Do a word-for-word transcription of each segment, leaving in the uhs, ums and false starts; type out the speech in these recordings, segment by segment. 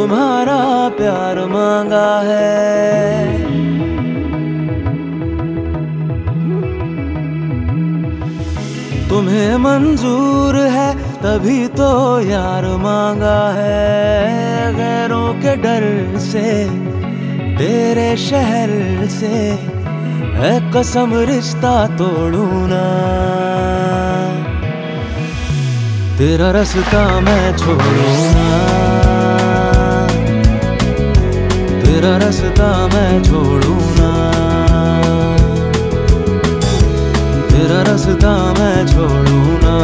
तुम्हारा प्यार मांगा है। तुम्हें मंजूर है तभी तो यार मांगा है। गैरों के डर से तेरे शहर से है कसम रिश्ता तोड़ू ना। तेरा रास्ता मैं छोड़ू ना, तेरा रास्ता मैं छोड़ू ना, तेरा रास्ता मैं छोड़ू ना,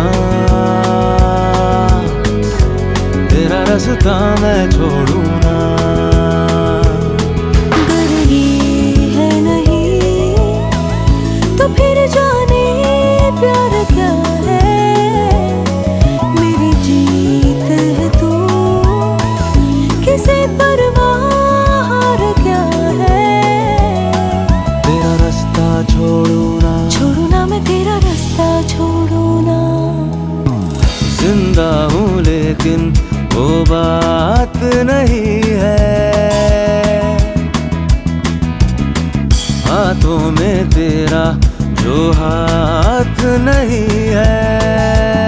तेरा रास्ता मैं छोड़ू ना। अगर ये है नहीं तो फिर जाने प्यार क्या है। मेरी जीत है तू, किसे परवाह हार क्या है। तेरा रास्ता छोड़ू ना, छोड़ू ना मैं तेरा रास्ता छोड़ू ना। जिंदा हूँ लेकिन वो बात नहीं है। हाथों में तेरा जो हाथ नहीं है।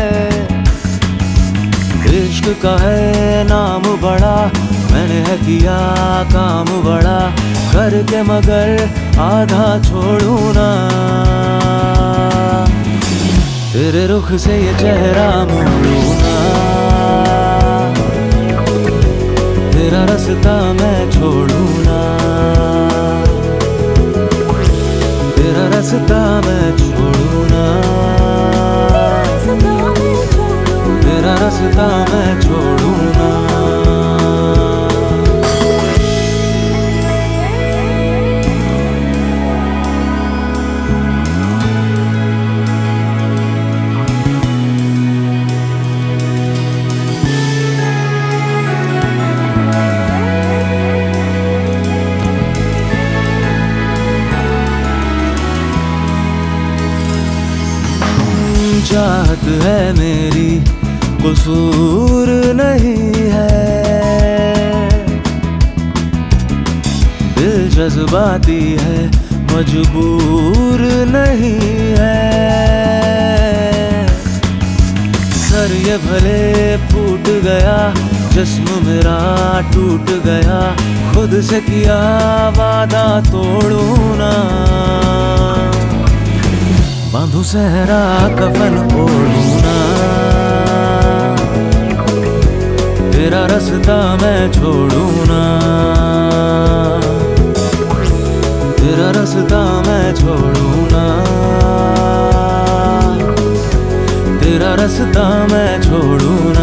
इश्क का है नाम बड़ा, मैंने है किया काम बड़ा, करके मगर आधा छोड़ू ना। तेरे रुख से ये चेहरा मोड़ू ना। तेरा रास्ता मैं छोड़ू ना, तेरा रास्ता मैं छोड़ू ना, तेरा रास्ता मैं छोड़ू ना। चाहत है मेरी कसूर नहीं है। दिल जज्बाती है मजबूर नहीं है। सर ये भले फूट गया, जिस्म मेरा टूट गया, खुद से किया वादा तोड़ू ना। बांधू सहरा कफन ओढ़ू ना। तेरा रास्ता मैं छोड़ू ना, तेरा रास्ता मैं छोड़ू ना, तेरा रास्ता मैं छोड़ू ना।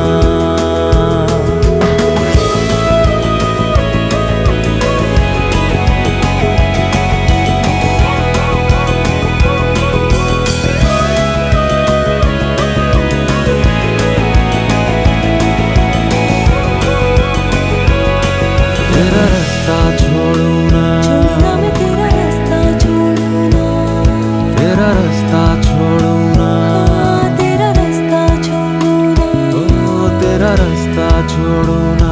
तेरा रास्ता छोड़ू ना, मैं तेरा रास्ता छोड़ू ना, तेरा रास्ता छोड़ू ना, तेरा रास्ता छोड़ू ना, ओ तेरा रास्ता छोड़ू ना,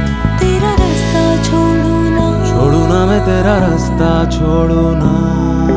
तेरा रास्ता छोड़ू ना, छोड़ू ना मैं तेरा रास्ता छोड़ू ना।